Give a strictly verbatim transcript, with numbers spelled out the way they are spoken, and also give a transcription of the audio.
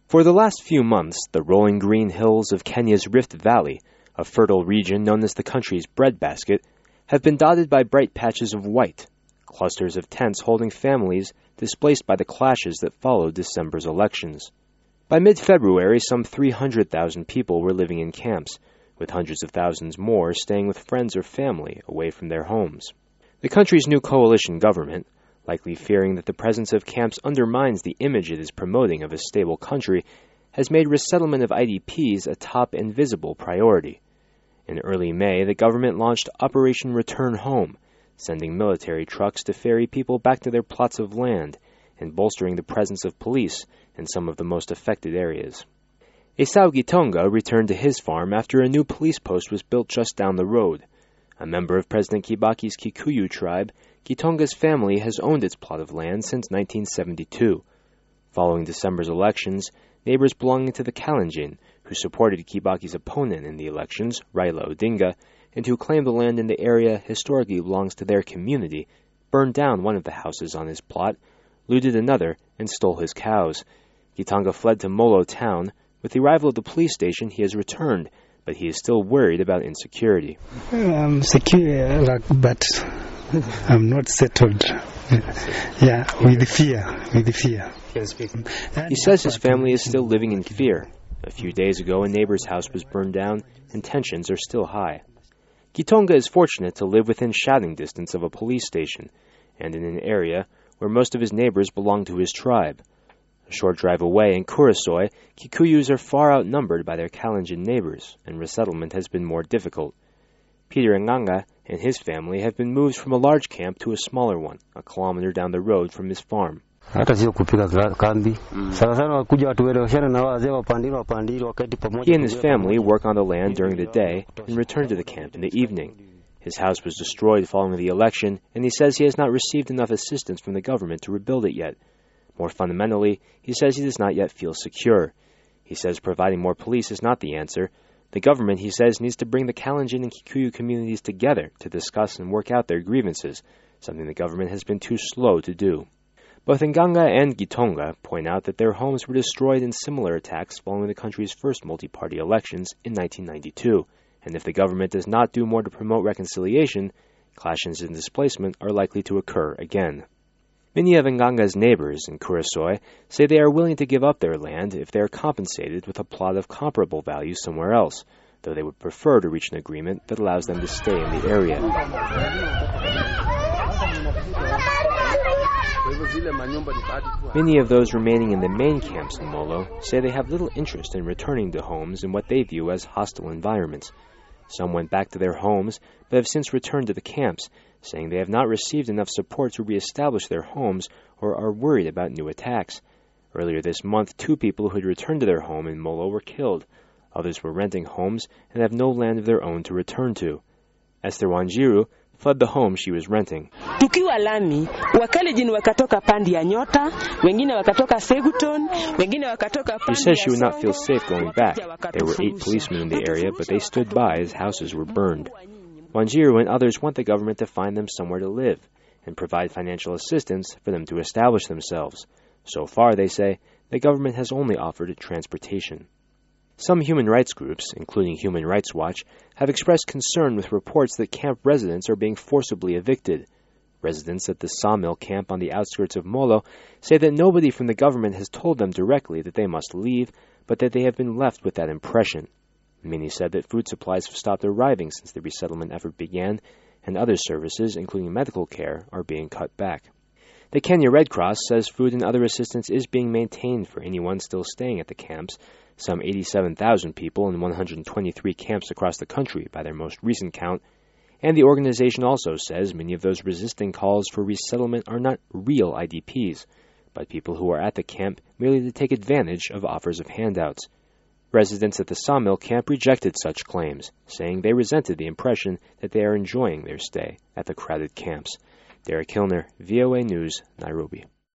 For the last few months, the rolling green hills of Kenya's Rift Valley, a fertile region known as the country's breadbasket, have been dotted by bright patches of white, clusters of tents holding families displaced by the clashes that followed December's elections. By mid-February, some three hundred thousand people were living in camps, with hundreds of thousands more staying with friends or family away from their homes. The country's new coalition government, likely fearing that the presence of camps undermines the image it is promoting of a stable country, has made resettlement of I D Ps a top and visible priority. In early May, the government launched Operation Return Home, sending military trucks to ferry people back to their plots of land and bolstering the presence of police in some of the most affected areas. Esau Gitonga returned to his farm after a new police post was built just down the road. A member of President Kibaki's Kikuyu tribe, Gitonga's family has owned its plot of land since nineteen seventy-two. Following December's elections, neighbors belonging to the Kalenjin, who supported Kibaki's opponent in the elections, Raila Odinga, and who claimed the land in the area historically belongs to their community, burned down one of the houses on his plot, looted another, and stole his cows. Gitonga fled to Molo town. With the arrival of the police station, he has returned, but he is still worried about insecurity. I'm secure, but I'm not settled. Yeah, with fear, with fear. He says his family is still living in fear. A few days ago, a neighbor's house was burned down, and tensions are still high. Gitonga is fortunate to live within shouting distance of a police station, and in an area where most of his neighbors belong to his tribe. A short drive away in Kurusoy, Kikuyus are far outnumbered by their Kalenjin neighbors, and resettlement has been more difficult. Peter Nganga and his family have been moved from a large camp to a smaller one, a kilometer down the road from his farm. He and his family work on the land during the day and return to the camp in the evening. His house was destroyed following the election, and he says he has not received enough assistance from the government to rebuild it yet. More fundamentally, he says he does not yet feel secure. He says providing more police is not the answer. The government, he says, needs to bring the Kalenjin and Kikuyu communities together to discuss and work out their grievances, something the government has been too slow to do. Both Nganga and Gitonga point out that their homes were destroyed in similar attacks following the country's first multi-party elections in nineteen ninety-two, and if the government does not do more to promote reconciliation, clashes and displacement are likely to occur again. Many of Nganga's neighbors in Kurusoy say they are willing to give up their land if they are compensated with a plot of comparable value somewhere else, though they would prefer to reach an agreement that allows them to stay in the area. Many of those remaining in the main camps in Molo say they have little interest in returning to homes in what they view as hostile environments. Some went back to their homes, but have since returned to the camps, saying they have not received enough support to reestablish their homes or are worried about new attacks. Earlier this month, two people who had returned to their home in Molo were killed. Others were renting homes and have no land of their own to return to. Esther Wanjiru fled the home she was renting. Tukiwa Lami, Wakalenjin wakatoka pandi ya Nyota, wengine wakatoka Seguton, wengine wakatoka pandi ya. She says she would not feel safe going back. There were eight policemen in the area, but they stood by as houses were burned. Wanjiru and others want the government to find them somewhere to live and provide financial assistance for them to establish themselves. So far, they say, the government has only offered transportation. Some human rights groups, including Human Rights Watch, have expressed concern with reports that camp residents are being forcibly evicted. Residents at the sawmill camp on the outskirts of Molo say that nobody from the government has told them directly that they must leave, but that they have been left with that impression. Many said that food supplies have stopped arriving since the resettlement effort began, and other services, including medical care, are being cut back. The Kenya Red Cross says food and other assistance is being maintained for anyone still staying at the camps, some eighty-seven thousand people in one hundred twenty-three camps across the country by their most recent count, and the organization also says many of those resisting calls for resettlement are not real I D Ps, but people who are at the camp merely to take advantage of offers of handouts. Residents at the sawmill camp rejected such claims, saying they resented the impression that they are enjoying their stay at the crowded camps. Derek Kilner, V O A News, Nairobi.